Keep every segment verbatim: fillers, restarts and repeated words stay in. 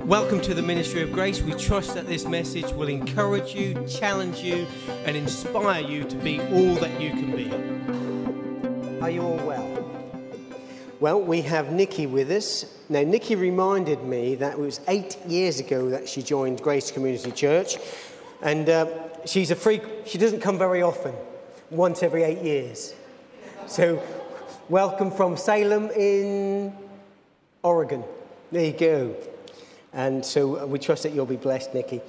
Welcome to the Ministry of Grace. We trust that this message will encourage you, challenge you, and inspire you to be all that you can be. Are you all well? Well, we have Nikki with us. Now, Nikki reminded me that it was eight years ago that she joined Grace Community Church. And uh, she's a freak. She doesn't come very often, once every eight years. So, welcome from Salem in Oregon. There you go. And so we trust that you'll be blessed, Nikki.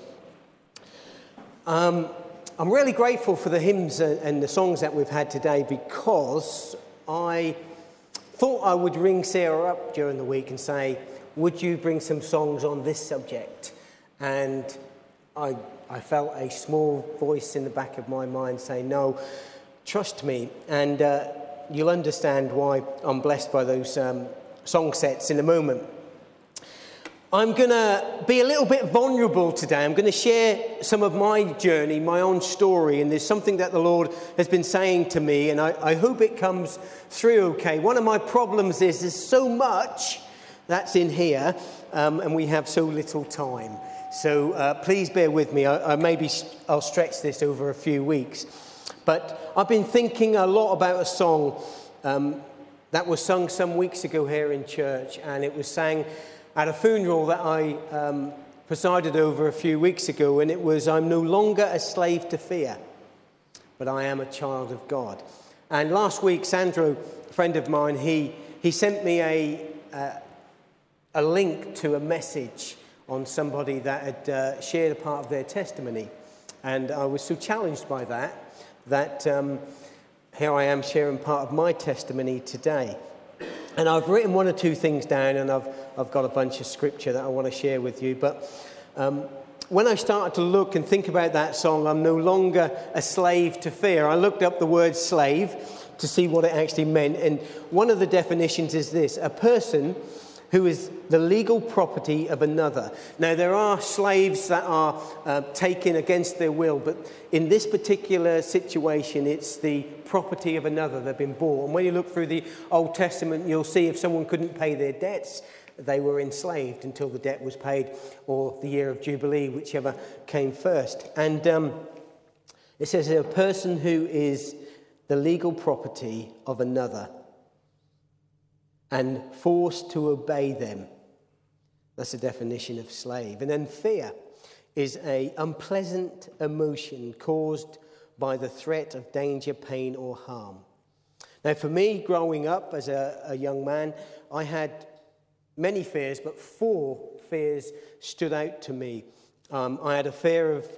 Um, I'm really grateful for the hymns and the songs that we've had today, because I thought I would ring Sarah up during the week and say, would you bring some songs on this subject? And I, I felt a small voice in the back of my mind saying, no, trust me. And uh, you'll understand why I'm blessed by those um, song sets in a moment. I'm going to be a little bit vulnerable today. I'm going to share some of my journey, my own story, and there's something that the Lord has been saying to me, and I, I hope it comes through okay. One of my problems is there's so much that's in here, um, and we have so little time. So uh, please bear with me. I, I maybe I'll stretch this over a few weeks. But I've been thinking a lot about a song um, that was sung some weeks ago here in church, and it was sang at a funeral that I um, presided over a few weeks ago, and it was, I'm no longer a slave to fear, but I am a child of God. And last week, Sandro, a friend of mine, he, he sent me a, uh, a link to a message on somebody that had uh, shared a part of their testimony. And I was so challenged by that, that um, here I am sharing part of my testimony today. And I've written one or two things down, and I've I've got a bunch of scripture that I want to share with you. But um, when I started to look and think about that song, I'm no longer a slave to fear, I looked up the word slave to see what it actually meant. And one of the definitions is this: a person who is the legal property of another. Now, there are slaves that are uh, taken against their will, but in this particular situation, it's the property of another. They've been bought. And when you look through the Old Testament, you'll see if someone couldn't pay their debts, they were enslaved until the debt was paid, or the year of Jubilee, whichever came first. And um, it says a person who is the legal property of another and forced to obey them. That's the definition of slave. And then fear is an unpleasant emotion caused by the threat of danger, pain, or harm. Now, for me, growing up as a, a young man, I had many fears, but four fears stood out to me. Um, I had a fear of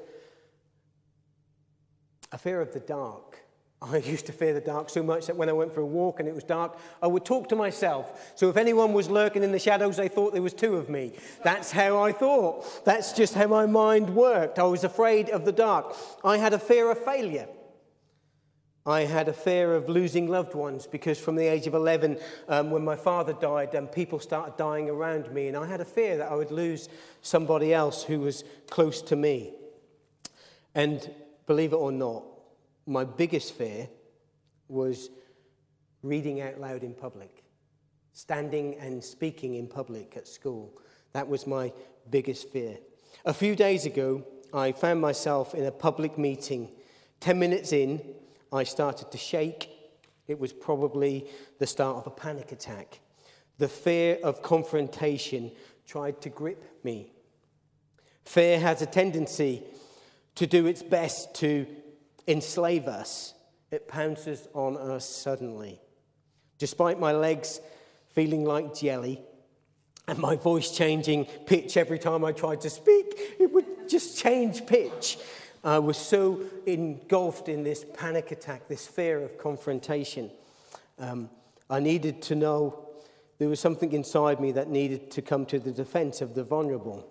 a fear of the dark. I used to fear the dark so much that when I went for a walk and it was dark, I would talk to myself. So if anyone was lurking in the shadows, they thought there was two of me. That's how I thought. That's just how my mind worked. I was afraid of the dark. I had a fear of failure. I had a fear of losing loved ones, because from the age of eleven, um, when my father died, um, people started dying around me, and I had a fear that I would lose somebody else who was close to me. And believe it or not, my biggest fear was reading out loud in public, standing and speaking in public at school. That was my biggest fear. A few days ago, I found myself in a public meeting. Ten minutes in, I started to shake. It was probably the start of a panic attack. The fear of confrontation tried to grip me. Fear has a tendency to do its best to enslave us. It pounces on us suddenly. Despite my legs feeling like jelly and my voice changing pitch every time I tried to speak, it would just change pitch. I was so engulfed in this panic attack, this fear of confrontation. Um, I needed to know there was something inside me that needed to come to the defense of the vulnerable.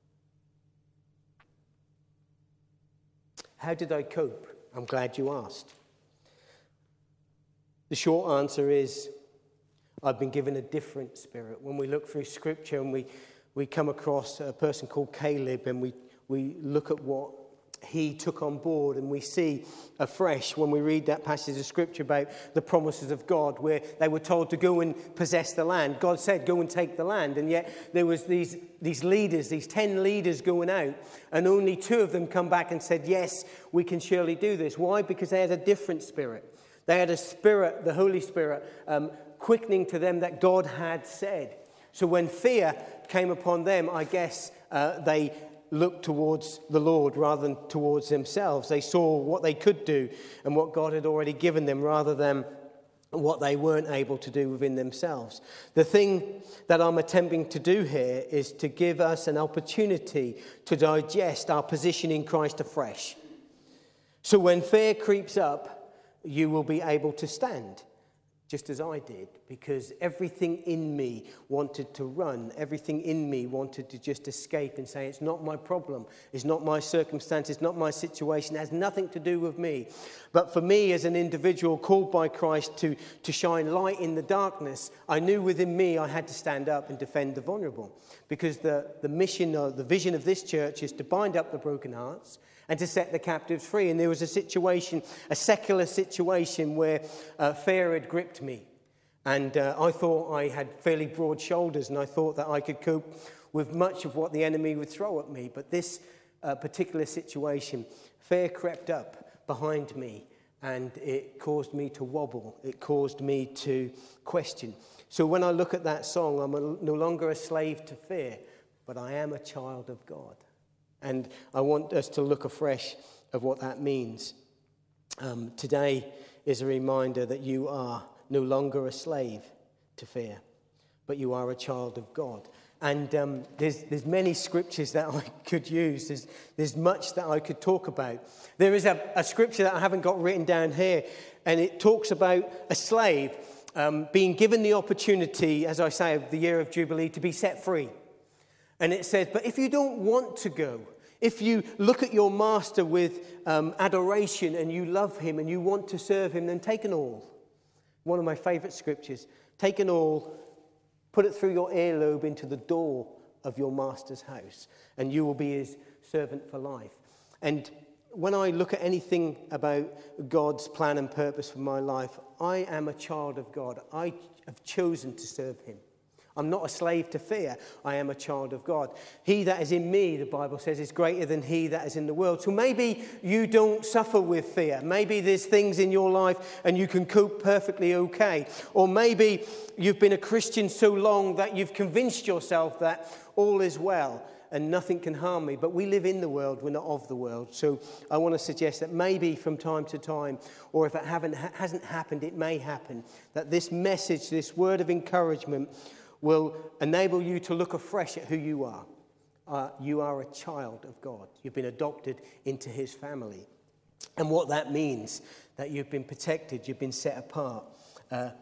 How did I cope? I'm glad you asked. The short answer is, I've been given a different spirit. When we look through Scripture and we, we come across a person called Caleb, and we, we look at what he took on board. And we see afresh when we read that passage of scripture about the promises of God, where they were told to go and possess the land. God said, go and take the land. And yet there was these, these leaders, these ten leaders going out, and only two of them come back and said, yes, we can surely do this. Why? Because they had a different spirit. They had a spirit, the Holy Spirit, um, quickening to them that God had said. So when fear came upon them, I guess uh, they looked towards the Lord rather than towards themselves. They saw what they could do and what God had already given them rather than what they weren't able to do within themselves. The thing that I'm attempting to do here is to give us an opportunity to digest our position in Christ afresh. So when fear creeps up, you will be able to stand, just as I did, because everything in me wanted to run. Everything in me wanted to just escape and say, it's not my problem. It's not my circumstance. It's not my situation. It has nothing to do with me. But for me as an individual called by Christ to, to shine light in the darkness, I knew within me I had to stand up and defend the vulnerable. Because the, the mission or the vision of this church is to bind up the broken hearts and to set the captives free. And there was a situation, a secular situation, where uh, fear had gripped me. And uh, I thought I had fairly broad shoulders, and I thought that I could cope with much of what the enemy would throw at me. But this uh, particular situation, fear crept up behind me, and it caused me to wobble. It caused me to question. So when I look at that song, I'm a, no longer a slave to fear, but I am a child of God. And I want us to look afresh of what that means. Um, today is a reminder that you are no longer a slave to fear, but you are a child of God. And um, there's, there's many scriptures that I could use. There's, there's much that I could talk about. There is a, a scripture that I haven't got written down here, and it talks about a slave um, being given the opportunity, as I say, of the year of Jubilee, to be set free. And it says, but if you don't want to go, if you look at your master with um, adoration and you love him and you want to serve him, then take an awl. One of my favourite scriptures. Take an awl, put it through your earlobe into the door of your master's house, and you will be his servant for life. And when I look at anything about God's plan and purpose for my life, I am a child of God. I have chosen to serve him. I'm not a slave to fear. I am a child of God. He that is in me, the Bible says, is greater than he that is in the world. So maybe you don't suffer with fear. Maybe there's things in your life and you can cope perfectly okay. Or maybe you've been a Christian so long that you've convinced yourself that all is well and nothing can harm me. But we live in the world, we're not of the world. So I want to suggest that maybe from time to time, or if it haven't, hasn't happened, it may happen, that this message, this word of encouragement will enable you to look afresh at who you are. Uh, you are a child of God. You've been adopted into his family. And what that means, that you've been protected, you've been set apart. Uh,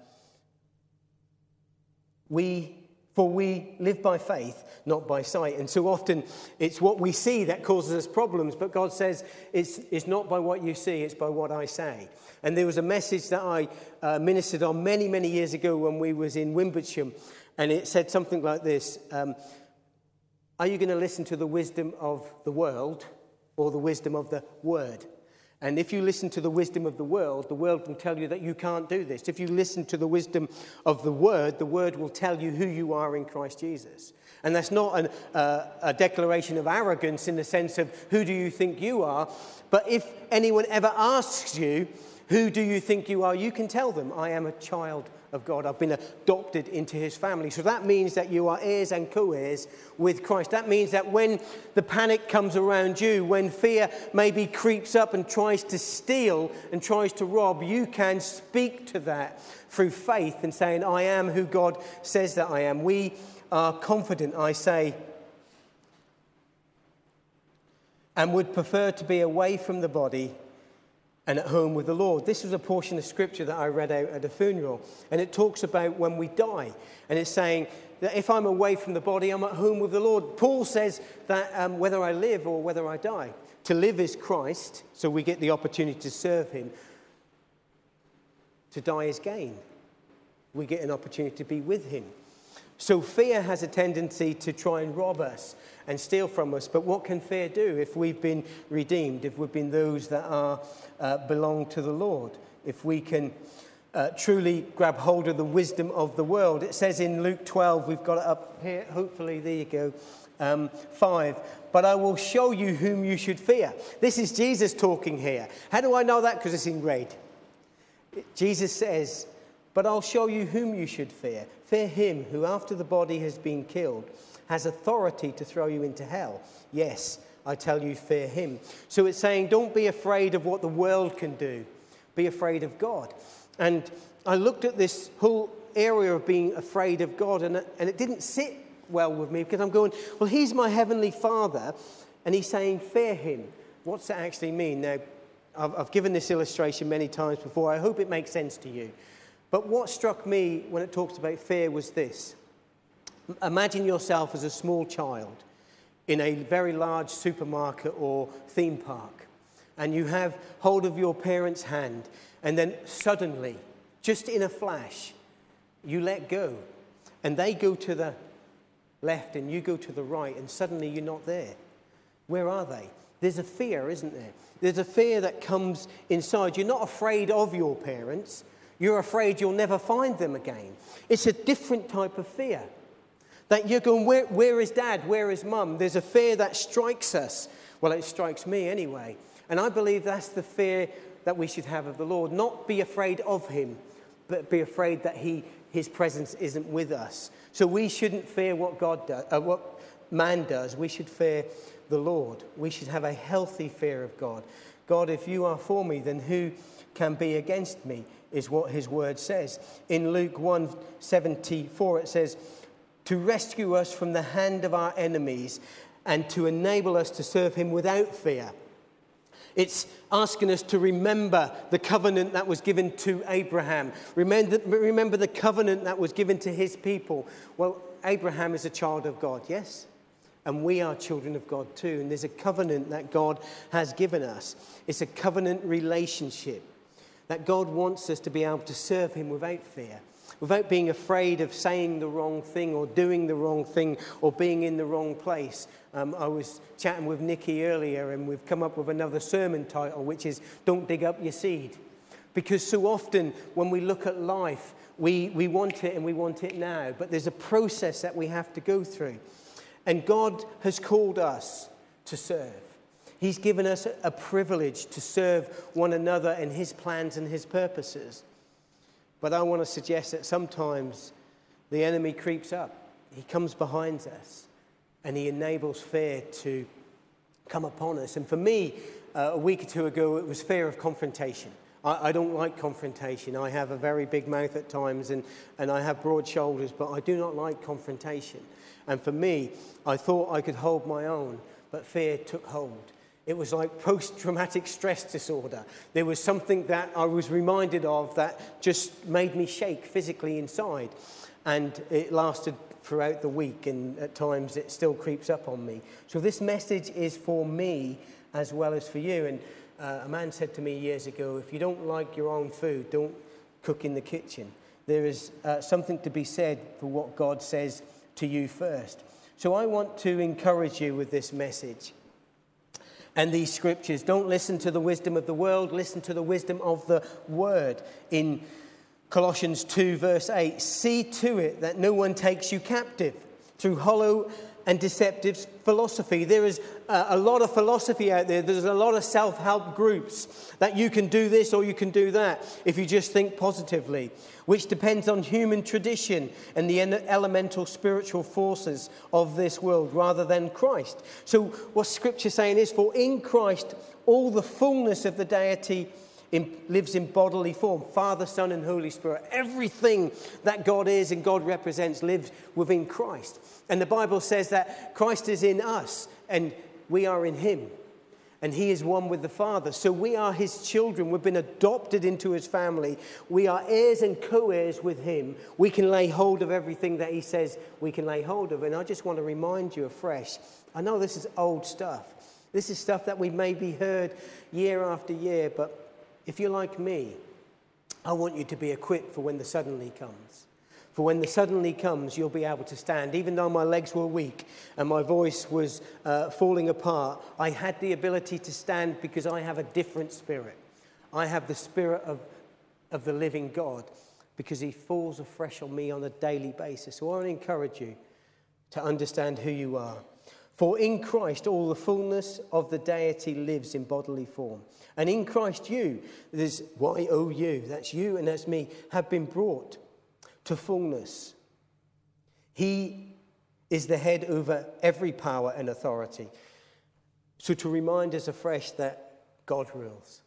we, for we live by faith, not by sight. And so often it's what we see that causes us problems. But God says it's, it's not by what you see, it's by what I say. And there was a message that I uh, ministered on many, many years ago when we was in Wimbledon. And it said something like this, um, are you going to listen to the wisdom of the world or the wisdom of the word? And if you listen to the wisdom of the world, the world will tell you that you can't do this. If you listen to the wisdom of the word, the word will tell you who you are in Christ Jesus. And that's not an, uh, a declaration of arrogance in the sense of who do you think you are, but if anyone ever asks you, who do you think you are, you can tell them, I am a child of God. I've been adopted into his family. So that means that you are heirs and co-heirs with Christ. That means that when the panic comes around you, when fear maybe creeps up and tries to steal and tries to rob, you can speak to that through faith and saying, I am who God says that I am. We are confident, I say, and would prefer to be away from the body and at home with the Lord. This was a portion of scripture that I read out at a funeral. And it talks about when we die. And it's saying that if I'm away from the body, I'm at home with the Lord. Paul says that um, whether I live or whether I die, to live is Christ, so we get the opportunity to serve him. To die is gain. We get an opportunity to be with him. So fear has a tendency to try and rob us and steal from us. But what can fear do if we've been redeemed, if we've been those that are uh, belong to the Lord, if we can uh, truly grab hold of the wisdom of the world? It says in Luke twelve, we've got it up here, hopefully, there you go, um, five. But I will show you whom you should fear. This is Jesus talking here. How do I know that? Because it's in red. Jesus says, but I'll show you whom you should fear. Fear him who, after the body has been killed, has authority to throw you into hell. Yes, I tell you, fear him. So it's saying, don't be afraid of what the world can do. Be afraid of God. And I looked at this whole area of being afraid of God, and, and it didn't sit well with me, because I'm going, well, he's my heavenly Father, and he's saying, fear him. What's that actually mean? Now, I've, I've given this illustration many times before. I hope it makes sense to you. But what struck me when it talks about fear was this. Imagine yourself as a small child in a very large supermarket or theme park, and you have hold of your parents' hand, and then suddenly, just in a flash, you let go, and they go to the left and you go to the right, and suddenly you're not there. Where are they? There's a fear, isn't there? There's a fear that comes inside. You're not afraid of your parents. You're afraid you'll never find them again. It's a different type of fear. That you're going, where, where is dad? Where is mum? There's a fear that strikes us. Well, it strikes me anyway. And I believe that's the fear that we should have of the Lord. Not be afraid of him, but be afraid that he, his presence isn't with us. So we shouldn't fear what God does, uh, what man does. We should fear the Lord. We should have a healthy fear of God. God, if you are for me, then who can be against me? Is what his word says. In Luke one seventy-four, it says, to rescue us from the hand of our enemies and to enable us to serve him without fear. It's asking us to remember the covenant that was given to Abraham. Remember, remember the covenant that was given to his people. Well, Abraham is a child of God, yes? And we are children of God too. And there's a covenant that God has given us. It's a covenant relationship that God wants us to be able to serve him without fear, without being afraid of saying the wrong thing or doing the wrong thing or being in the wrong place. Um, I was chatting with Nikki earlier, and we've come up with another sermon title, which is Don't Dig Up Your Seed. Because so often when we look at life, we, we want it and we want it now. But there's a process that we have to go through. And God has called us to serve. He's given us a privilege to serve one another in his plans and his purposes. But I want to suggest that sometimes the enemy creeps up. He comes behind us and he enables fear to come upon us. And for me, uh, a week or two ago, it was fear of confrontation. I, I don't like confrontation. I have a very big mouth at times, and, and I have broad shoulders, but I do not like confrontation. And for me, I thought I could hold my own, but fear took hold. It was like post-traumatic stress disorder. There was something that I was reminded of that just made me shake physically inside. And it lasted throughout the week, and at times it still creeps up on me. So this message is for me as well as for you. And uh, a man said to me years ago, if you don't like your own food, don't cook in the kitchen. There is uh, something to be said for what God says to you first. So I want to encourage you with this message and these scriptures. Don't listen to the wisdom of the world. Listen to the wisdom of the word. In Colossians two, verse eight, see to it that no one takes you captive through hollow and deceptive philosophy. There is a, a lot of philosophy out there. There's a lot of self-help groups that you can do this or you can do that if you just think positively, which depends on human tradition and the elemental spiritual forces of this world rather than Christ. So what Scripture is saying is, for in Christ all the fullness of the deity In, lives in bodily form. Father, Son, and Holy Spirit. Everything that God is and God represents lives within Christ. And the Bible says that Christ is in us and we are in him. And he is one with the Father. So we are his children. We've been adopted into his family. We are heirs and co-heirs with him. We can lay hold of everything that he says we can lay hold of. And I just want to remind you afresh, I know this is old stuff. This is stuff that we maybe heard year after year, but if you're like me, I want you to be equipped for when the suddenly comes. For when the suddenly comes, you'll be able to stand. Even though my legs were weak and my voice was uh, falling apart, I had the ability to stand because I have a different spirit. I have the spirit of, of the living God because he falls afresh on me on a daily basis. So I want to encourage you to understand who you are. For in Christ, all the fullness of the deity lives in bodily form. And in Christ you, there's Y O U, that's you and that's me, have been brought to fullness. He is the head over every power and authority. So to remind us afresh that God rules.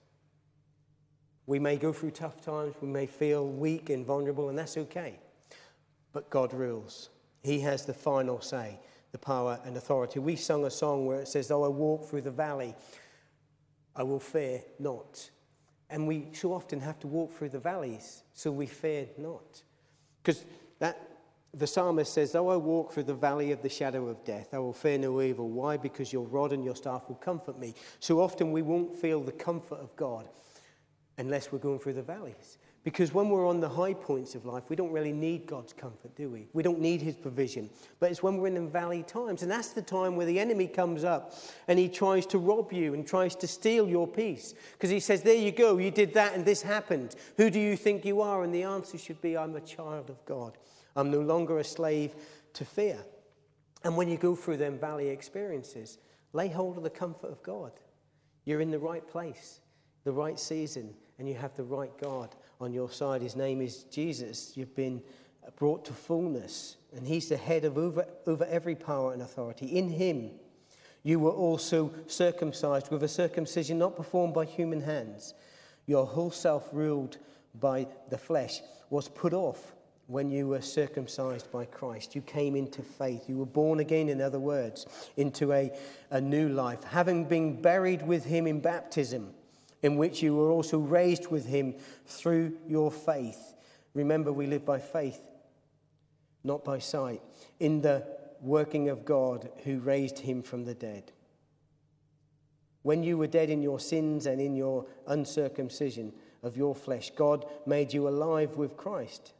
We may go through tough times, we may feel weak and vulnerable, and that's okay. But God rules. He has the final say, the power and authority. We sung a song where it says, though I walk through the valley, I will fear not. And we so often have to walk through the valleys, so we fear not. Because that the psalmist says, though I walk through the valley of the shadow of death, I will fear no evil. Why? Because your rod and your staff will comfort me. So often we won't feel the comfort of God unless we're going through the valleys. Because when we're on the high points of life, we don't really need God's comfort, do we? We don't need his provision. But it's when we're in the valley times. And that's the time where the enemy comes up and he tries to rob you and tries to steal your peace. Because he says, there you go, you did that and this happened. Who do you think you are? And the answer should be, I'm a child of God. I'm no longer a slave to fear. And when you go through them valley experiences, lay hold of the comfort of God. You're in the right place, the right season, and you have the right God on your side. His name is Jesus. You've been brought to fullness, and he's the head of over, over every power and authority. In him, you were also circumcised with a circumcision not performed by human hands. Your whole self, ruled by the flesh, was put off when you were circumcised by Christ. You came into faith. You were born again, in other words, into a, a new life, having been buried with him in baptism, in which you were also raised with him through your faith. Remember, we live by faith, not by sight, in the working of God who raised him from the dead. When you were dead in your sins and in your uncircumcision of your flesh, God made you alive with Christ.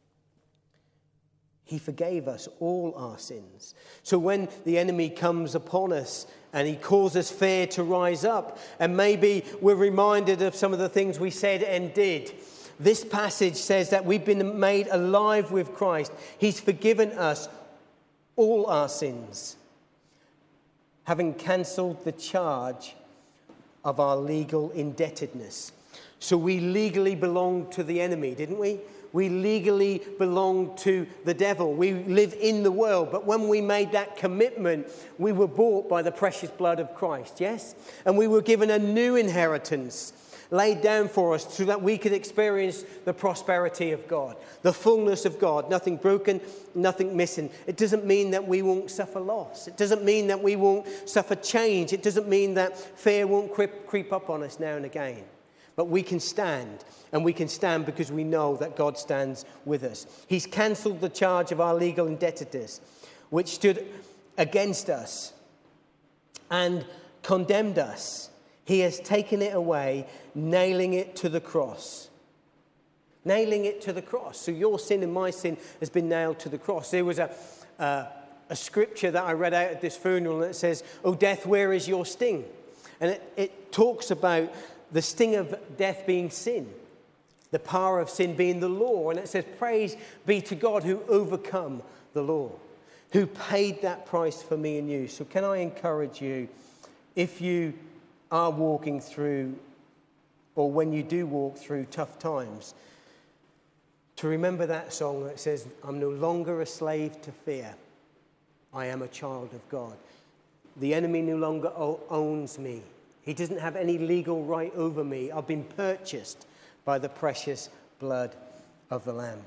He forgave us all our sins. So when the enemy comes upon us and he causes fear to rise up, and maybe we're reminded of some of the things we said and did, this passage says that we've been made alive with Christ. He's forgiven us all our sins, having cancelled the charge of our legal indebtedness. So we legally belonged to the enemy, didn't we? We legally belong to the devil. We live in the world. But when we made that commitment, we were bought by the precious blood of Christ, yes? And we were given a new inheritance laid down for us so that we could experience the prosperity of God, the fullness of God, nothing broken, nothing missing. It doesn't mean that we won't suffer loss. It doesn't mean that we won't suffer change. It doesn't mean that fear won't creep, creep up on us now and again. But we can stand, and we can stand because we know that God stands with us. He's cancelled the charge of our legal indebtedness, which stood against us and condemned us. He has taken it away, nailing it to the cross. Nailing it to the cross. So your sin and my sin has been nailed to the cross. There was a, uh, a scripture that I read out at this funeral that says, "Oh, death, where is your sting?" And it, it talks about the sting of death being sin, the power of sin being the law. And it says, praise be to God who overcome the law, who paid that price for me and you. So can I encourage you, if you are walking through, or when you do walk through tough times, to remember that song that says, I'm no longer a slave to fear. I am a child of God. The enemy no longer owns me. He doesn't have any legal right over me. I've been purchased by the precious blood of the Lamb.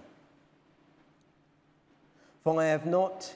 For I have not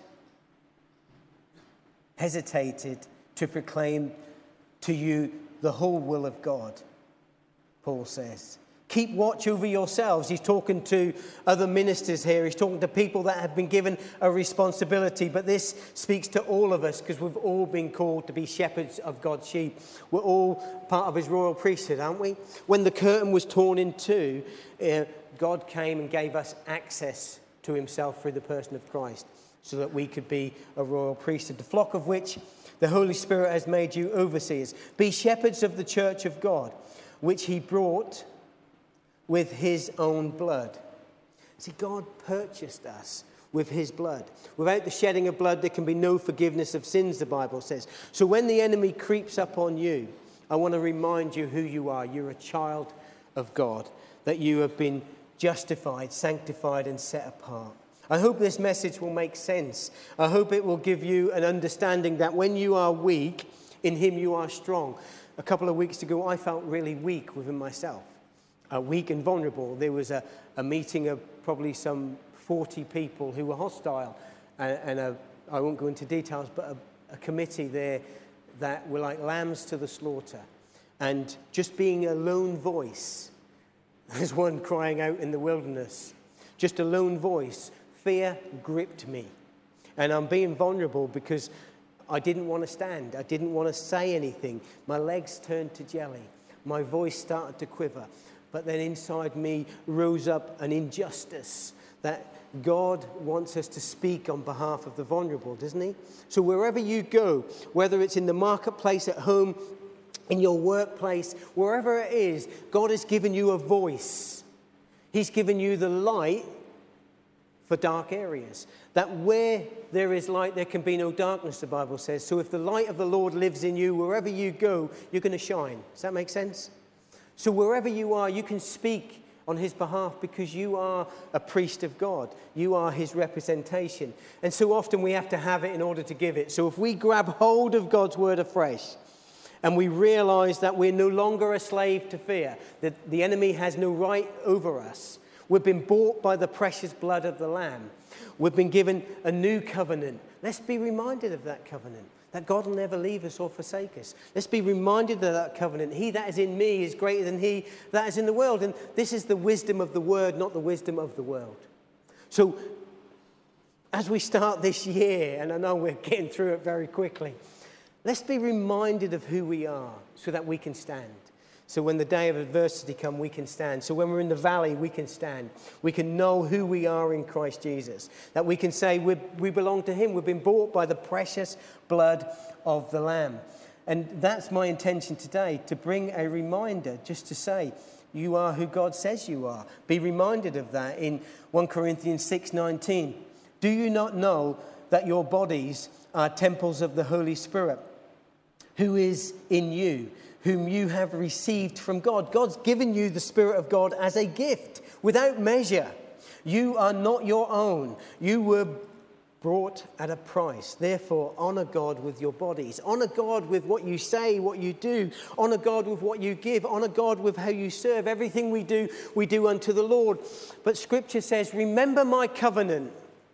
hesitated to proclaim to you the whole will of God, Paul says. Keep watch over yourselves. He's talking to other ministers here. He's talking to people that have been given a responsibility. But this speaks to all of us because we've all been called to be shepherds of God's sheep. We're all part of his royal priesthood, aren't we? When the curtain was torn in two, uh, God came and gave us access to himself through the person of Christ, so that we could be a royal priesthood, the flock of which the Holy Spirit has made you overseers. Be shepherds of the church of God, which he brought with his own blood. See, God purchased us with his blood. Without the shedding of blood, there can be no forgiveness of sins, the Bible says. So when the enemy creeps up on you, I want to remind you who you are. You're a child of God, that you have been justified, sanctified, and set apart. I hope this message will make sense. I hope it will give you an understanding that when you are weak, in him you are strong. A couple of weeks ago, I felt really weak within myself, uh, weak and vulnerable. There was a, a meeting of probably some forty people who were hostile, and, and a, I won't go into details, but a, a committee there that were like lambs to the slaughter. And just being a lone voice, there's one crying out in the wilderness, just a lone voice. Fear gripped me, and I'm being vulnerable because I didn't want to stand. I didn't want to say anything. My legs turned to jelly. My voice started to quiver. But then inside me rose up an injustice that God wants us to speak on behalf of the vulnerable, doesn't he? So wherever you go, whether it's in the marketplace, at home, in your workplace, wherever it is, God has given you a voice. He's given you the light for dark areas. That where there is light, there can be no darkness, the Bible says. So if the light of the Lord lives in you, wherever you go, you're going to shine. Does that make sense? So wherever you are, you can speak on his behalf because you are a priest of God. You are his representation. And so often we have to have it in order to give it. So if we grab hold of God's word afresh and we realize that we're no longer a slave to fear, that the enemy has no right over us, we've been bought by the precious blood of the Lamb. We've been given a new covenant. Let's be reminded of that covenant, that God will never leave us or forsake us. Let's be reminded of that covenant. He that is in me is greater than he that is in the world. And this is the wisdom of the word, not the wisdom of the world. So as we start this year, and I know we're getting through it very quickly, let's be reminded of who we are so that we can stand. So when the day of adversity comes, we can stand. So when we're in the valley, we can stand. We can know who we are in Christ Jesus. That we can say we we belong to him. We've been bought by the precious blood of the Lamb. And that's my intention today, to bring a reminder, just to say, you are who God says you are. Be reminded of that in First Corinthians six nineteen. Do you not know that your bodies are temples of the Holy Spirit, who is in you, whom you have received from God? God's given you the Spirit of God as a gift, without measure. You are not your own. You were bought at a price. Therefore, honor God with your bodies. Honor God with what you say, what you do. Honor God with what you give. Honor God with how you serve. Everything we do, we do unto the Lord. But Scripture says, remember my covenant.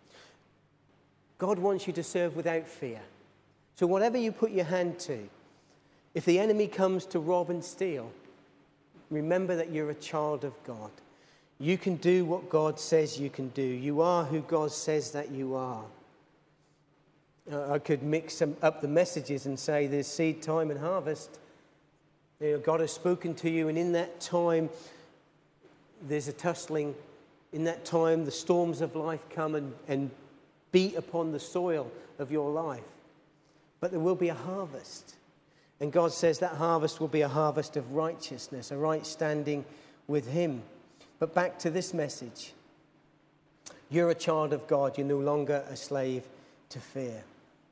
God wants you to serve without fear. So whatever you put your hand to, if the enemy comes to rob and steal, remember that you're a child of God. You can do what God says you can do. You are who God says that you are. Uh, I could mix some, up the messages and say there's seed time and harvest. You know, God has spoken to you, and in that time there's a tussling. In that time the storms of life come and, and beat upon the soil of your life. But there will be a harvest. And God says that harvest will be a harvest of righteousness, a right standing with him. But back to this message. You're a child of God. You're no longer a slave to fear.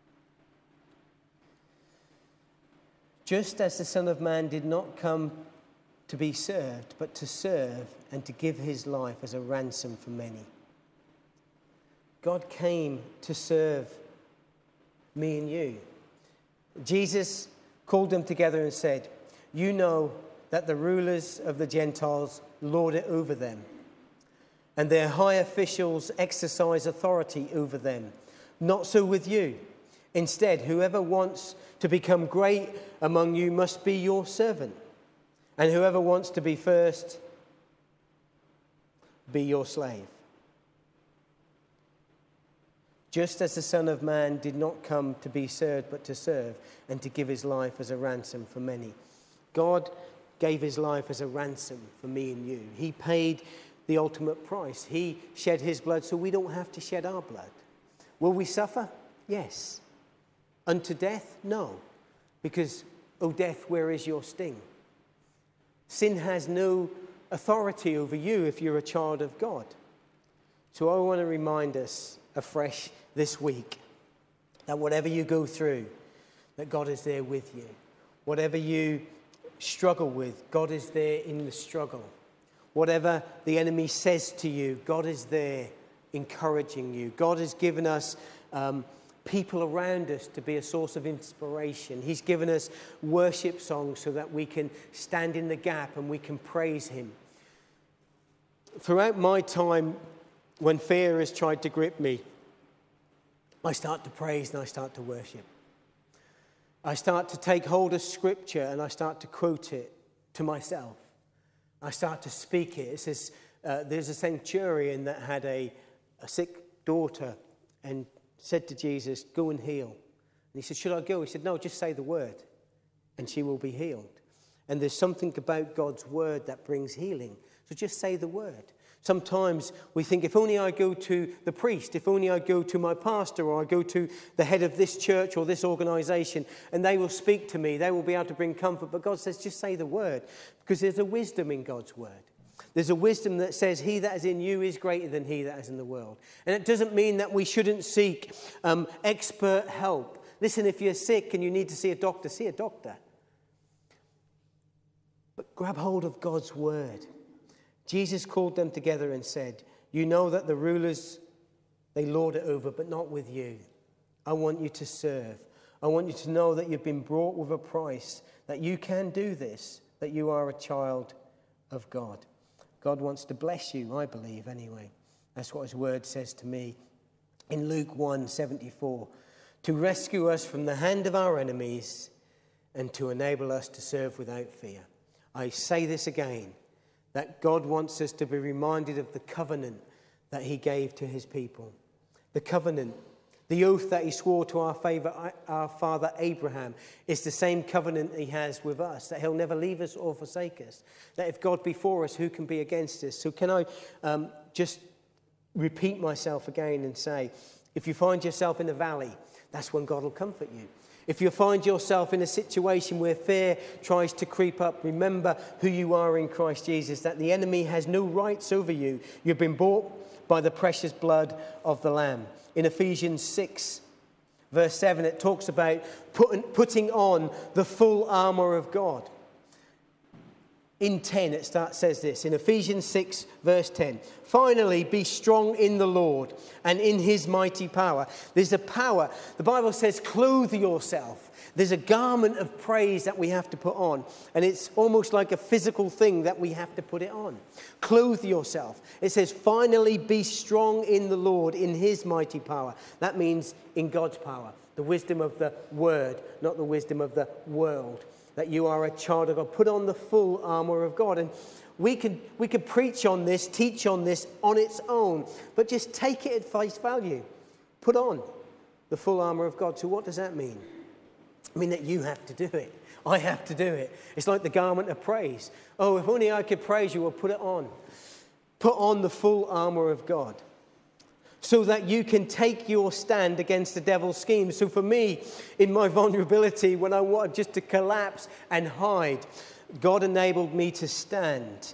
Just as the Son of Man did not come to be served, but to serve and to give his life as a ransom for many. God came to serve me and you. Jesus called them together and said, you know that the rulers of the Gentiles lord it over them, and their high officials exercise authority over them. Not so with you. Instead, whoever wants to become great among you must be your servant, and whoever wants to be first, be your slave. Just as the Son of Man did not come to be served, but to serve, and to give his life as a ransom for many. God gave his life as a ransom for me and you. He paid the ultimate price. He shed his blood so we don't have to shed our blood. Will we suffer? Yes. Unto death? No. Because, O death, where is your sting? Sin has no authority over you if you're a child of God. So I want to remind us afresh this week that whatever you go through, that God is there with you. Whatever you struggle with, God is there in the struggle. Whatever the enemy says to you, God is there encouraging you. God has given us um, people around us to be a source of inspiration. He's given us worship songs so that we can stand in the gap and we can praise him. Throughout my time, when fear has tried to grip me, I start to praise and I start to worship. I start to take hold of scripture and I start to quote it to myself. I start to speak it. It says, uh, there's a centurion that had a, a sick daughter and said to Jesus, go and heal. And he said, should I go? He said, no, just say the word and she will be healed. And there's something about God's word that brings healing. So just say the word. Sometimes we think, if only I go to the priest, if only I go to my pastor, or I go to the head of this church or this organization, and they will speak to me, they will be able to bring comfort. But God says, just say the word, because there's a wisdom in God's word. There's a wisdom that says, he that is in you is greater than he that is in the world. And it doesn't mean that we shouldn't seek um, expert help. Listen, if you're sick and you need to see a doctor, see a doctor. But grab hold of God's word. Jesus called them together and said, you know that the rulers, they lord it over, but not with you. I want you to serve. I want you to know that you've been brought with a price, that you can do this, that you are a child of God. God wants to bless you, I believe, anyway. That's what his word says to me in Luke one seventy-four, to rescue us from the hand of our enemies and to enable us to serve without fear. I say this again, that God wants us to be reminded of the covenant that he gave to his people. The covenant, the oath that he swore to our, favor, our father Abraham, is the same covenant he has with us, that he'll never leave us or forsake us. That if God be for us, who can be against us? So can I um, just repeat myself again and say, if you find yourself in a valley, that's when God will comfort you. If you find yourself in a situation where fear tries to creep up, remember who you are in Christ Jesus, that the enemy has no rights over you. You've been bought by the precious blood of the Lamb. In Ephesians six, verse seven, it talks about putting on the full armor of God. In ten, it starts, says this, in Ephesians six, verse ten. Finally, be strong in the Lord and in his mighty power. There's a power. The Bible says, clothe yourself. There's a garment of praise that we have to put on. And it's almost like a physical thing that we have to put it on. Clothe yourself. It says, finally, be strong in the Lord, in his mighty power. That means in God's power. The wisdom of the word, not the wisdom of the world. That you are a child of God. Put on the full armor of God. And we could, we could preach on this, teach on this on its own, but just take it at face value. Put on the full armor of God. So what does that mean? I mean that you have to do it. I have to do it. It's like the garment of praise. Oh, if only I could praise you, well, put it on. Put on the full armor of God, so that you can take your stand against the devil's schemes. So for me, in my vulnerability, when I wanted just to collapse and hide, God enabled me to stand.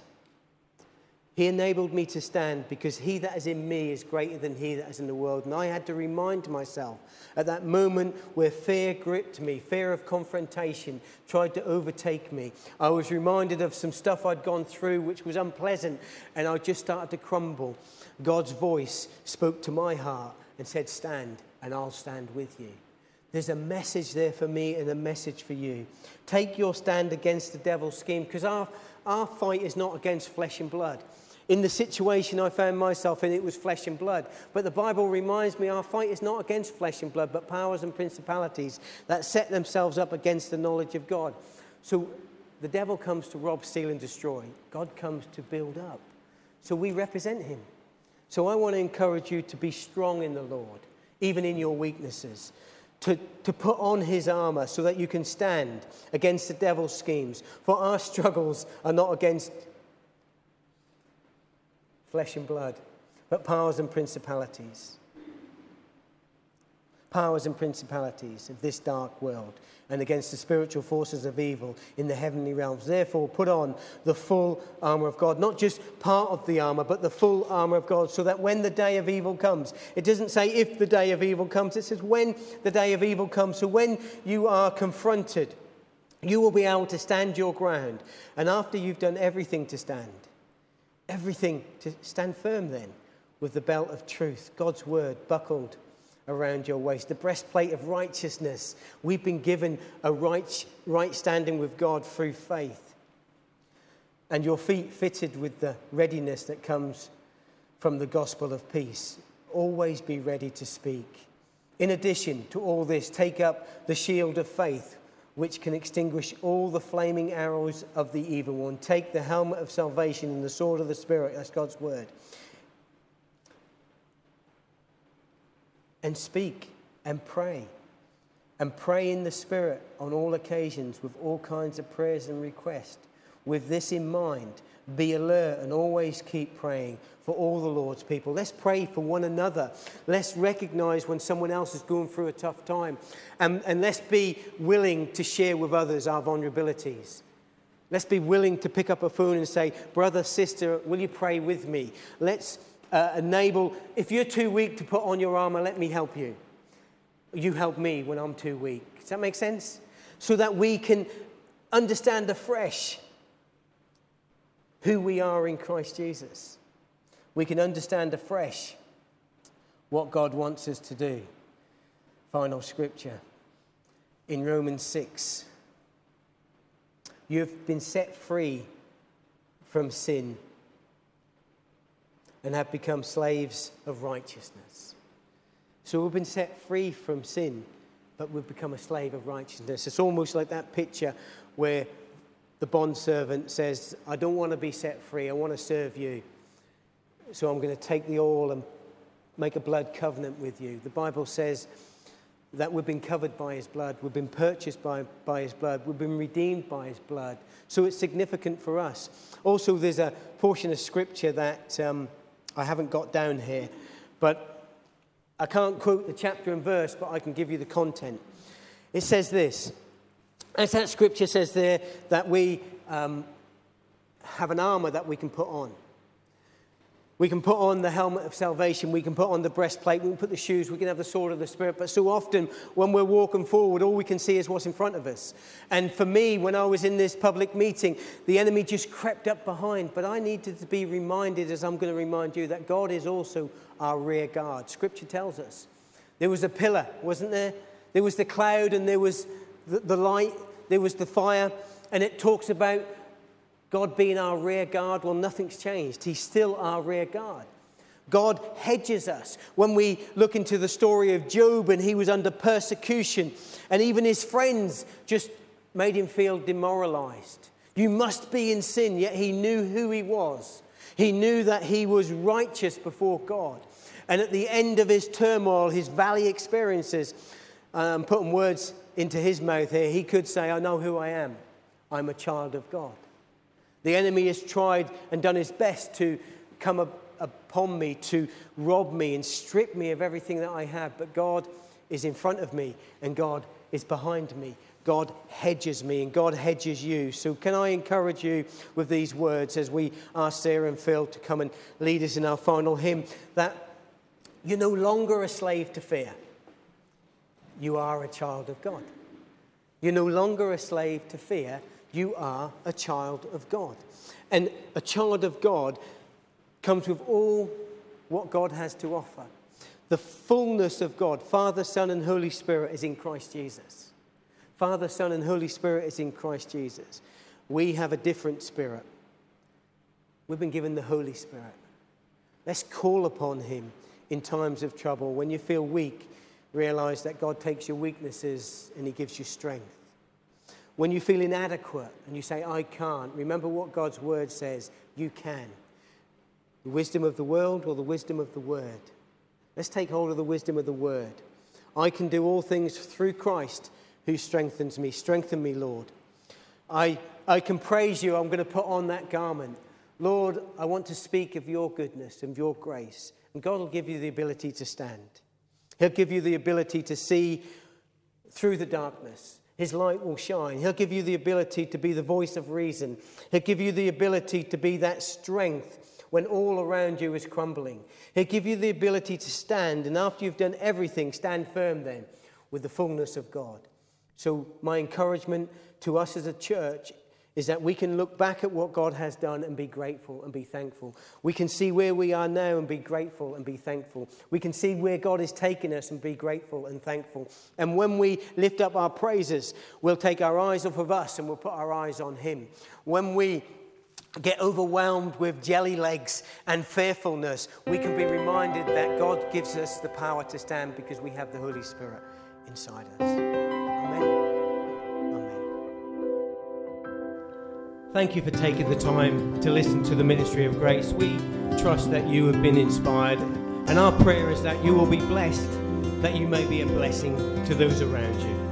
He enabled me to stand because he that is in me is greater than he that is in the world. And I had to remind myself at that moment where fear gripped me, fear of confrontation tried to overtake me. I was reminded of some stuff I'd gone through which was unpleasant, and I just started to crumble. God's voice spoke to my heart and said, stand, and I'll stand with you. There's a message there for me and a message for you. Take your stand against the devil's scheme, because our, our fight is not against flesh and blood. In the situation I found myself in, it was flesh and blood. But the Bible reminds me our fight is not against flesh and blood, but powers and principalities that set themselves up against the knowledge of God. So the devil comes to rob, steal, and destroy. God comes to build up. So we represent him. So I want to encourage you to be strong in the Lord, even in your weaknesses. To, to put on his armor so that you can stand against the devil's schemes. For our struggles are not against flesh and blood, but powers and principalities. Powers and principalities of this dark world, and against the spiritual forces of evil in the heavenly realms. Therefore, put on the full armour of God, not just part of the armour, but the full armour of God, so that when the day of evil comes, it doesn't say if the day of evil comes, it says when the day of evil comes. So when you are confronted, you will be able to stand your ground. And after you've done everything to stand, everything to stand firm then, with the belt of truth, God's word, buckled around your waist, the breastplate of righteousness. We've been given a right, right standing with God through faith. And your feet fitted with the readiness that comes from the gospel of peace. Always be ready to speak. In addition to all this, take up the shield of faith, which can extinguish all the flaming arrows of the evil one. Take the helmet of salvation and the sword of the Spirit, that's God's word, and speak and pray. And pray in the Spirit on all occasions with all kinds of prayers and requests. With this in mind, be alert and always keep praying for all the Lord's people. Let's pray for one another. Let's recognize when someone else is going through a tough time. And, and let's be willing to share with others our vulnerabilities. Let's be willing to pick up a phone and say, brother, sister, will you pray with me? Let's uh, enable, if you're too weak to put on your armor, let me help you. You help me when I'm too weak. Does that make sense? So that we can understand afresh who we are in Christ Jesus. We can understand afresh what God wants us to do. Final scripture in Romans six. You've been set free from sin and have become slaves of righteousness. So we've been set free from sin, but we've become a slave of righteousness. It's almost like that picture where the bondservant says, I don't want to be set free, I want to serve you. So I'm going to take the oil and make a blood covenant with you. The Bible says that we've been covered by his blood, we've been purchased by, by his blood, we've been redeemed by his blood. So it's significant for us. Also, there's a portion of scripture that um, I haven't got down here, but I can't quote the chapter and verse, but I can give you the content. It says this. As that scripture says there, that we um, have an armor that we can put on. We can put on the helmet of salvation. We can put on the breastplate. We can put the shoes. We can have the sword of the Spirit. But so often when we're walking forward, all we can see is what's in front of us. And for me, when I was in this public meeting, the enemy just crept up behind. But I needed to be reminded, as I'm going to remind you, that God is also our rear guard. Scripture tells us. There was a pillar, wasn't there? There was the cloud and there was the, the light. There was the fire. And it talks about God being our rear guard. Well, nothing's changed. He's still our rear guard. God hedges us. When we look into the story of Job, and he was under persecution, and even his friends just made him feel demoralized. You must be in sin, yet he knew who he was. He knew that he was righteous before God. And at the end of his turmoil, his valley experiences, um, putting words into his mouth here, he could say, I know who I am. I'm a child of God. The enemy has tried and done his best to come up upon me, to rob me and strip me of everything that I have. But God is in front of me and God is behind me. God hedges me and God hedges you. So can I encourage you with these words as we ask Sarah and Phil to come and lead us in our final hymn, that you're no longer a slave to fear. You are a child of God. You're no longer a slave to fear. You are a child of God. And a child of God comes with all what God has to offer. The fullness of God, Father, Son, and Holy Spirit is in Christ Jesus. Father, Son, and Holy Spirit is in Christ Jesus. We have a different spirit. We've been given the Holy Spirit. Let's call upon him in times of trouble. When you feel weak, realize that God takes your weaknesses and he gives you strength. When you feel inadequate and you say, I can't, remember what God's word says, you can. The wisdom of the world or the wisdom of the word? Let's take hold of the wisdom of the word. I can do all things through Christ who strengthens me. Strengthen me, Lord. I, I can praise you. I'm going to put on that garment Lord, I want to speak of your goodness and your grace. And God will give you the ability to stand. He'll give you the ability to see through the darkness. His light will shine. He'll give you the ability to be the voice of reason. He'll give you the ability to be that strength when all around you is crumbling. He'll give you the ability to stand, and after you've done everything, stand firm then with the fullness of God. So my encouragement to us as a church is that we can look back at what God has done and be grateful and be thankful. We can see where we are now and be grateful and be thankful. We can see where God is taking us and be grateful and thankful. And when we lift up our praises, we'll take our eyes off of us and we'll put our eyes on him. When we get overwhelmed with jelly legs and fearfulness, we can be reminded that God gives us the power to stand because we have the Holy Spirit inside us. Amen. Thank you for taking the time to listen to the Ministry of Grace. We trust that you have been inspired, and our prayer is that you will be blessed, that you may be a blessing to those around you.